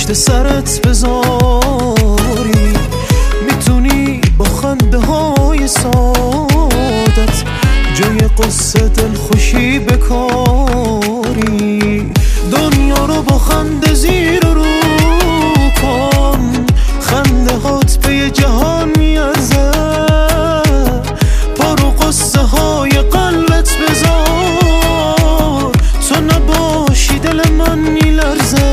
پشت سرت بذاری، میتونی با خنده های سادت جای قصه دلخوشی بکاری. دنیا رو با خنده زیر و رو کن، خنده هات به یه جهان میارزه. پارو قصه های قلبت بذار، تو نباشی دل من میلرزه.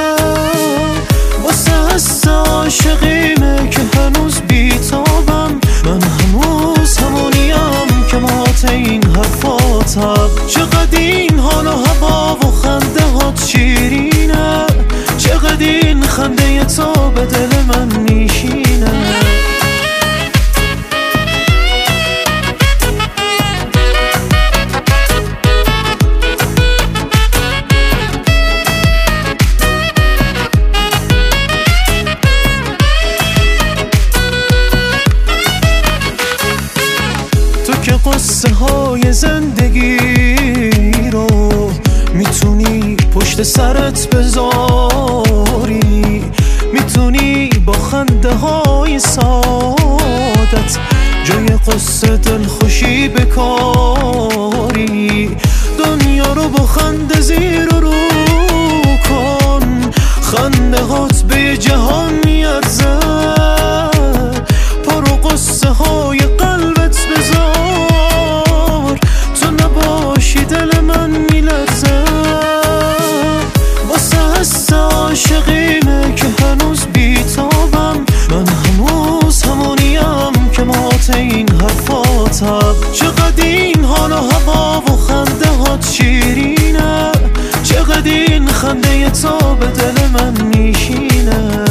واسه حس عاشقیمه که هنوز بیتابم، من هنوز همونیم که مات این حرفاتم. چقدر این حال و هوا و خنده هات شیرینه، چقدر این خنده تو به دل من میشینه. که قصه های زندگی رو میتونی پشت سرت بذاری، میتونی با خنده های سادت جای قصه دلخوشی بکاری. دنیا رو با خنده زیر و رو کن، خنده هات به جهان میارزه. پارو قصه های قلبت بذار، تو نباشی دل من میلرزه. واسه حس عاشقیمه که هنوز بیتابم، من هنوز همونیم که مات این حرفاتم. چقدر این حال و هوا و خنده هات شیرینه، چقدر این خنده تو به دل من میشینه.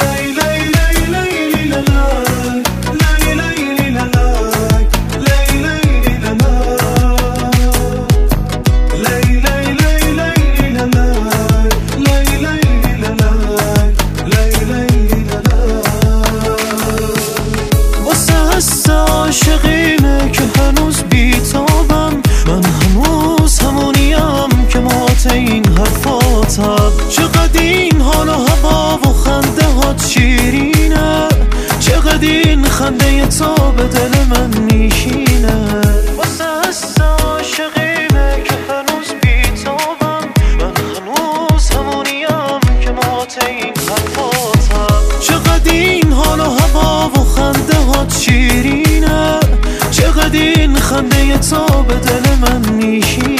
عاشقیمه که هنوز بیتابم، من هنوز همونیم که مات این حرفاتم. چقدر این حال و هوا و خنده هات شیرینه، چقدر این خنده تو به دل من میشینه. واسه حس عاشقیمه که هنوز بیتابم، من هنوز همونیم که مات این حرفاتم. چقدر این حال و هوا و خنده هات شیرینه، چقدر این خنده تو به دل من میشینه.